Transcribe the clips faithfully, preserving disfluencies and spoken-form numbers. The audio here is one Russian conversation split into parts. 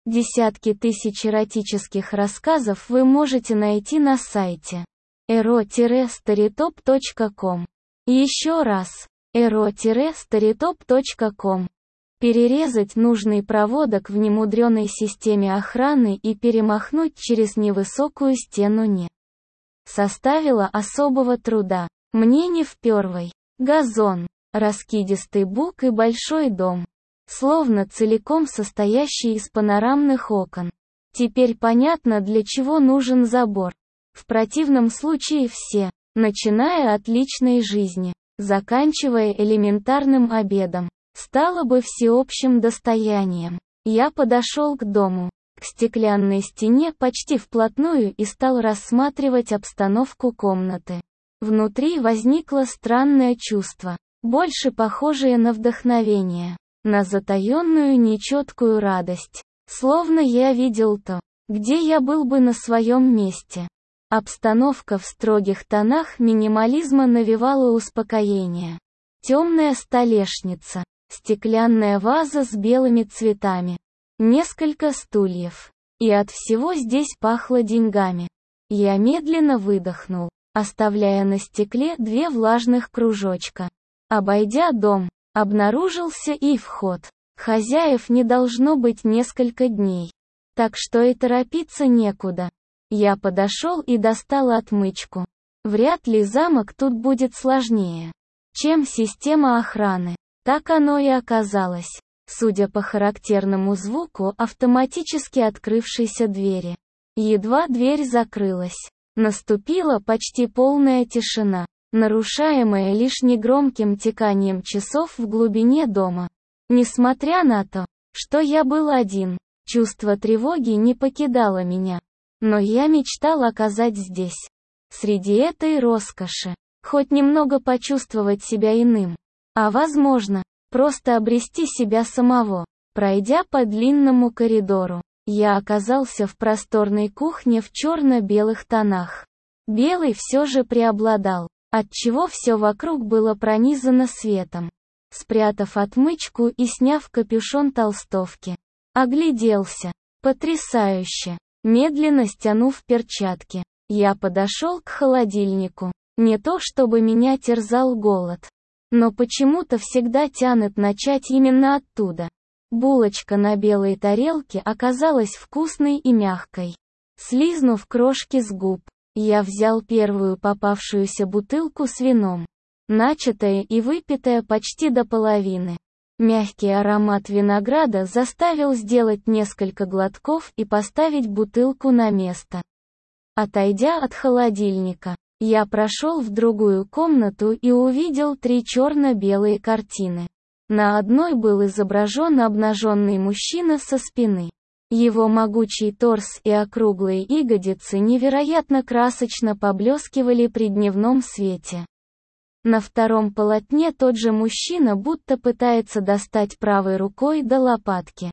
Десятки тысяч эротических рассказов вы можете найти на сайте эро старитоп точка ком. Еще раз, эро старитоп точка ком. Перерезать нужный проводок в немудреной системе охраны и перемахнуть через невысокую стену не составило особого труда. Мне не впервой. Газон, раскидистый бук и большой дом, словно целиком состоящий из панорамных окон. Теперь понятно, для чего нужен забор. В противном случае все, начиная от личной жизни, заканчивая элементарным обедом, стало бы всеобщим достоянием. Я подошел к дому, к стеклянной стене почти вплотную и стал рассматривать обстановку комнаты. Внутри возникло странное чувство, больше похожее на вдохновение, на затаенную нечеткую радость. Словно я видел то, где я был бы на своем месте. Обстановка в строгих тонах минимализма навевала успокоение. Темная столешница, стеклянная ваза с белыми цветами, несколько стульев. И от всего здесь пахло деньгами. Я медленно выдохнул, оставляя на стекле две влажных кружочка. Обойдя дом, обнаружился и вход. Хозяев не должно быть несколько дней, так что и торопиться некуда. Я подошел и достал отмычку. Вряд ли замок тут будет сложнее, чем система охраны. Так оно и оказалось, судя по характерному звуку автоматически открывшейся двери. Едва дверь закрылась, наступила почти полная тишина, нарушаемая лишь негромким тиканием часов в глубине дома. Несмотря на то, что я был один, чувство тревоги не покидало меня. Но я мечтал оказать здесь, среди этой роскоши, хоть немного почувствовать себя иным. А возможно, просто обрести себя самого. Пройдя по длинному коридору, я оказался в просторной кухне в черно-белых тонах. Белый все же преобладал, отчего все вокруг было пронизано светом. Спрятав отмычку и сняв капюшон толстовки, огляделся. Потрясающе! Медленно стянув перчатки, я подошел к холодильнику. Не то чтобы меня терзал голод, но почему-то всегда тянет начать именно оттуда. Булочка на белой тарелке оказалась вкусной и мягкой. Слизнув крошки с губ, я взял первую попавшуюся бутылку с вином, начатое и выпитое почти до половины. Мягкий аромат винограда заставил сделать несколько глотков и поставить бутылку на место. Отойдя от холодильника, я прошел в другую комнату и увидел три черно-белые картины. На одной был изображен обнаженный мужчина со спины. Его могучий торс и округлые ягодицы невероятно красочно поблескивали при дневном свете. На втором полотне тот же мужчина будто пытается достать правой рукой до лопатки.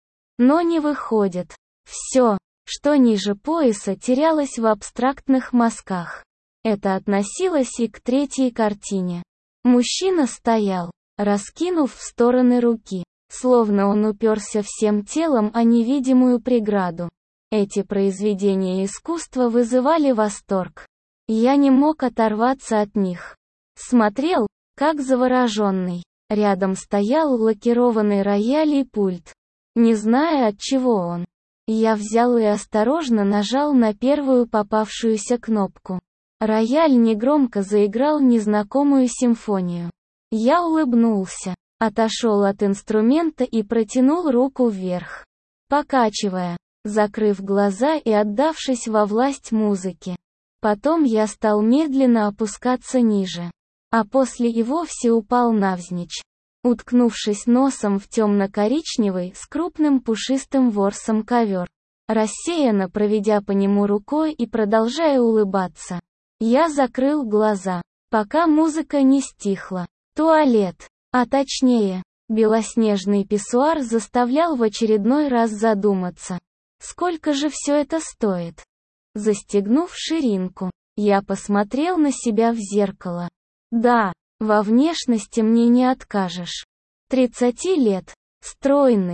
Но не выходит. Все, что ниже пояса, терялось в абстрактных мазках. Это относилось и к третьей картине. Мужчина стоял, раскинув в стороны руки, словно он уперся всем телом о невидимую преграду. Эти произведения искусства вызывали восторг. Я не мог оторваться от них. Смотрел, как завороженный. Рядом стоял лакированный рояль и пульт. Не зная, от чего он, я взял и осторожно нажал на первую попавшуюся кнопку. Рояль негромко заиграл незнакомую симфонию. Я улыбнулся, отошел от инструмента и протянул руку вверх, покачивая, закрыв глаза и отдавшись во власть музыки. Потом я стал медленно опускаться ниже, а после и вовсе упал навзничь, уткнувшись носом в темно-коричневый с крупным пушистым ворсом ковер. Рассеянно проведя по нему рукой и продолжая улыбаться, я закрыл глаза, пока музыка не стихла. Туалет, а точнее, белоснежный писсуар заставлял в очередной раз задуматься. Сколько же все это стоит? Застегнув ширинку, я посмотрел на себя в зеркало. Да, во внешности мне не откажешь. тридцати лет, стройный,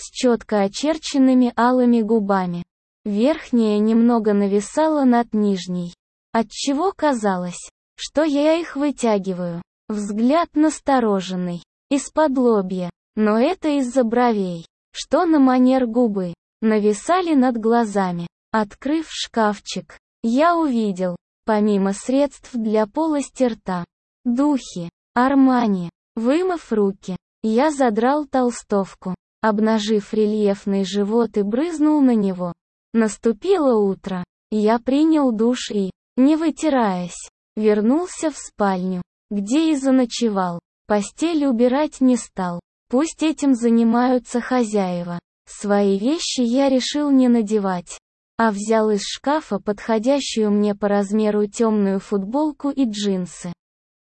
с четко очерченными алыми губами. Верхняя немного нависала над нижней, отчего казалось, что я их вытягиваю. Взгляд настороженный, из-под лобья, но это из-за бровей, что на манер губы, нависали над глазами. Открыв шкафчик, я увидел, помимо средств для полости рта, духи, Армани. Вымыв руки, я задрал толстовку, обнажив рельефный живот и брызнул на него. Наступило утро, я принял душ и, не вытираясь, вернулся в спальню, где и заночевал. Постель убирать не стал, пусть этим занимаются хозяева. Свои вещи я решил не надевать, а взял из шкафа подходящую мне по размеру темную футболку и джинсы.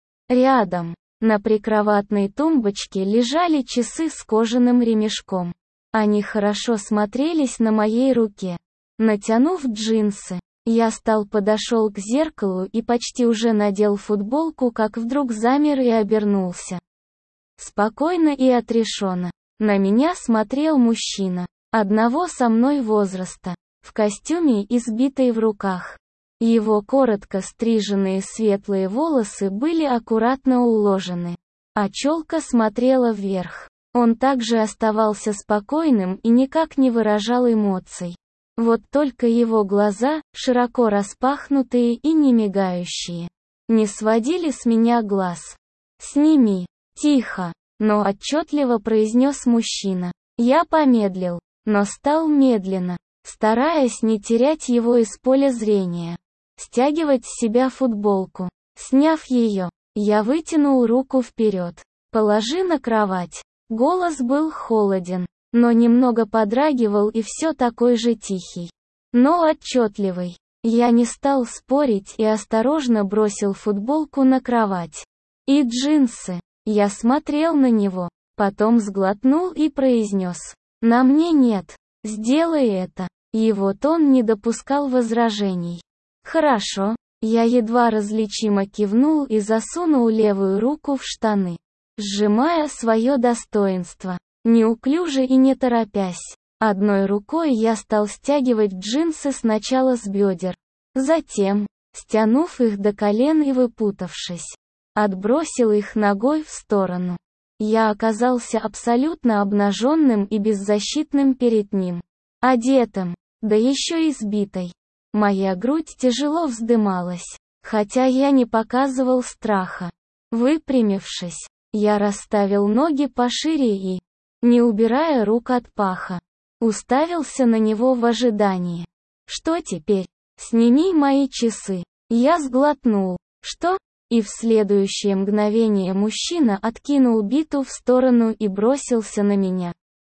Рядом, на прикроватной тумбочке, лежали часы с кожаным ремешком. Они хорошо смотрелись на моей руке. Натянув джинсы, я стал подошел к зеркалу и почти уже надел футболку, как вдруг замер и обернулся. Спокойно и отрешенно. На меня смотрел мужчина, одного со мной возраста, в костюме и сбитый в руках. Его коротко стриженные светлые волосы были аккуратно уложены, а челка смотрела вверх. Он также оставался спокойным и никак не выражал эмоций. Вот только его глаза, широко распахнутые и не мигающие, не сводили с меня глаз. «Сними!» — тихо, но отчетливо произнес мужчина. Я помедлил, но стал медленно, стараясь не терять его из поля зрения, стягивать с себя футболку. Сняв ее, я вытянул руку вперед. «Положи на кровать». Голос был холоден, но немного подрагивал и все такой же тихий, но отчетливый. Я не стал спорить и осторожно бросил футболку на кровать. И джинсы. Я смотрел на него, потом сглотнул и произнес: «На мне нет. Сделай это». Его тон не допускал возражений. «Хорошо». Я едва различимо кивнул и засунул левую руку в штаны, сжимая свое достоинство, неуклюже и не торопясь. Одной рукой я стал стягивать джинсы сначала с бедер, затем, стянув их до колен и выпутавшись, отбросил их ногой в сторону. Я оказался абсолютно обнаженным и беззащитным перед ним, одетым, да еще и сбитой. Моя грудь тяжело вздымалась, хотя я не показывал страха. Выпрямившись, я расставил ноги пошире и, не убирая рук от паха, уставился на него в ожидании. «Что теперь? Сними мои часы». Я сглотнул. «Что?» И в следующее мгновение мужчина откинул биту в сторону и бросился на меня.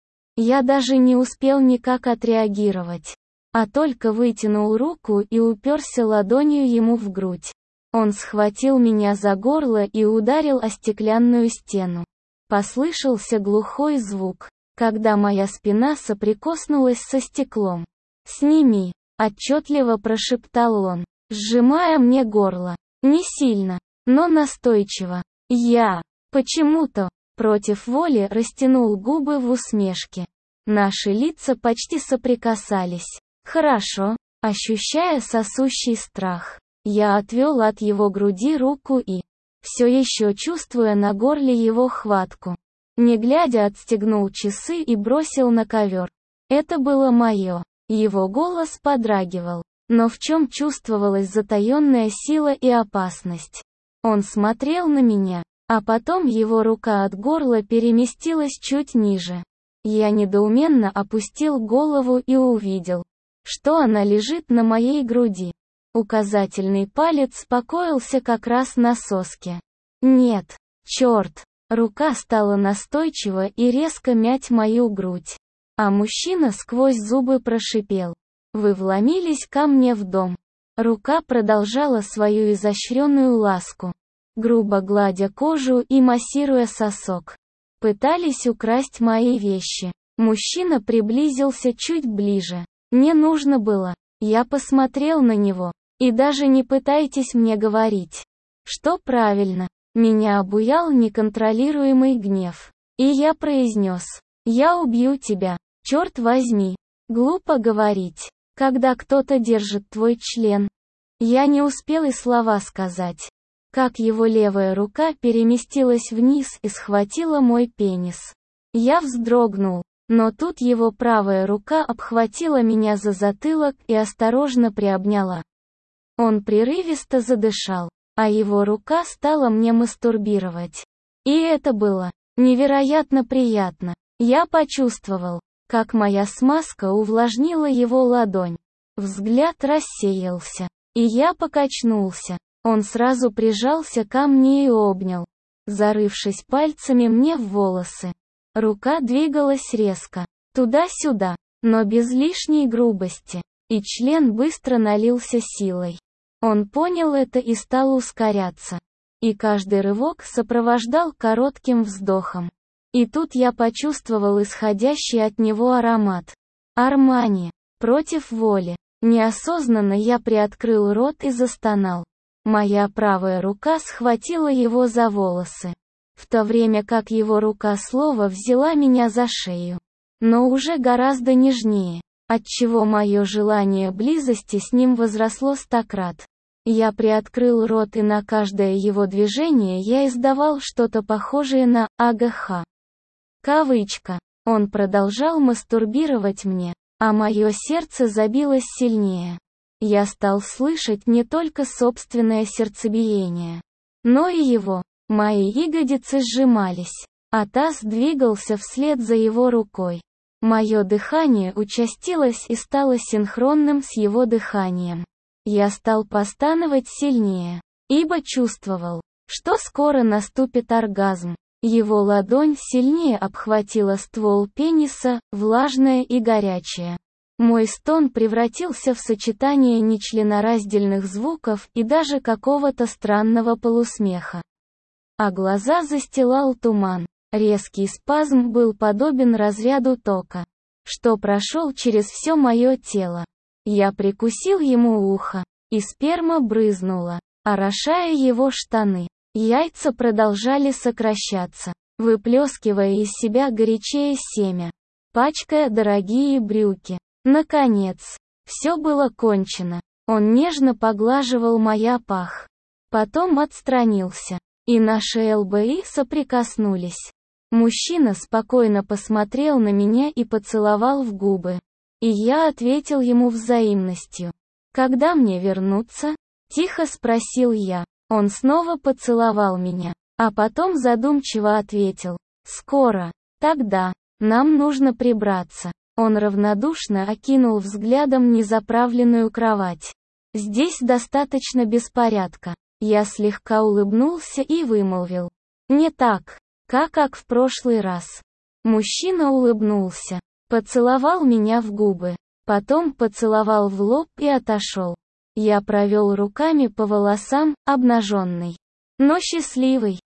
Я даже не успел никак отреагировать, а только вытянул руку и уперся ладонью ему в грудь. Он схватил меня за горло и ударил о стеклянную стену. Послышался глухой звук, когда моя спина соприкоснулась со стеклом. «Сними», — отчетливо прошептал он, сжимая мне горло. Не сильно, но настойчиво. Я, почему-то, против воли растянул губы в усмешке. Наши лица почти соприкасались. Хорошо, ощущая сосущий страх, я отвел от его груди руку и, все еще чувствуя на горле его хватку, не глядя отстегнул часы и бросил на ковер. Это было мое. Его голос подрагивал, но в чем чувствовалась затаенная сила и опасность. Он смотрел на меня, а потом его рука от горла переместилась чуть ниже. Я недоуменно опустил голову и увидел, что она лежит на моей груди. Указательный палец покоился как раз на соске. Нет, черт, рука стала настойчиво и резко мять мою грудь. А мужчина сквозь зубы прошипел: «Вы вломились ко мне в дом». Рука продолжала свою изощренную ласку, грубо гладя кожу и массируя сосок. Пытались украсть мои вещи. Мужчина приблизился чуть ближе. Не нужно было. Я посмотрел на него. И даже не пытайтесь мне говорить, что правильно. Меня обуял неконтролируемый гнев. И я произнес: «Я убью тебя». Черт возьми. Глупо говорить, когда кто-то держит твой член. Я не успел и слова сказать, как его левая рука переместилась вниз и схватила мой пенис. Я вздрогнул, но тут его правая рука обхватила меня за затылок и осторожно приобняла. Он прерывисто задышал, а его рука стала мне мастурбировать. И это было невероятно приятно. Я почувствовал, как моя смазка увлажнила его ладонь. Взгляд рассеялся, и я покачнулся. Он сразу прижался ко мне и обнял, зарывшись пальцами мне в волосы. Рука двигалась резко, туда-сюда, но без лишней грубости, и член быстро налился силой. Он понял это и стал ускоряться. И каждый рывок сопровождал коротким вздохом. И тут я почувствовал исходящий от него аромат. Армани. Против воли. Неосознанно я приоткрыл рот и застонал. Моя правая рука схватила его за волосы, в то время как его рука снова взяла меня за шею. Но уже гораздо нежнее, отчего мое желание близости с ним возросло стократ. Я приоткрыл рот, и на каждое его движение я издавал что-то похожее на «АГХ». Кавычка. Он продолжал мастурбировать мне, а мое сердце забилось сильнее. Я стал слышать не только собственное сердцебиение, но и его. Мои ягодицы сжимались, а таз двигался вслед за его рукой. Мое дыхание участилось и стало синхронным с его дыханием. Я стал постановать сильнее, ибо чувствовал, что скоро наступит оргазм. Его ладонь сильнее обхватила ствол пениса, влажная и горячая. Мой стон превратился в сочетание нечленораздельных звуков и даже какого-то странного полусмеха. А глаза застилал туман. Резкий спазм был подобен разряду тока, что прошел через все мое тело. Я прикусил ему ухо, и сперма брызнула, орошая его штаны. Яйца продолжали сокращаться, выплескивая из себя горячее семя, пачкая дорогие брюки. Наконец, все было кончено. Он нежно поглаживал моя пах. Потом отстранился, и наши ЛБИ соприкоснулись. Мужчина спокойно посмотрел на меня и поцеловал в губы. И я ответил ему взаимностью. «Когда мне вернуться?» — тихо спросил я. Он снова поцеловал меня, а потом задумчиво ответил. «Скоро. Тогда. Нам нужно прибраться». Он равнодушно окинул взглядом незаправленную кровать. «Здесь достаточно беспорядка». Я слегка улыбнулся и вымолвил. «Не так, как, как в прошлый раз». Мужчина улыбнулся, поцеловал меня в губы, потом поцеловал в лоб и отошел. Я провел руками по волосам, обнаженный, но счастливый.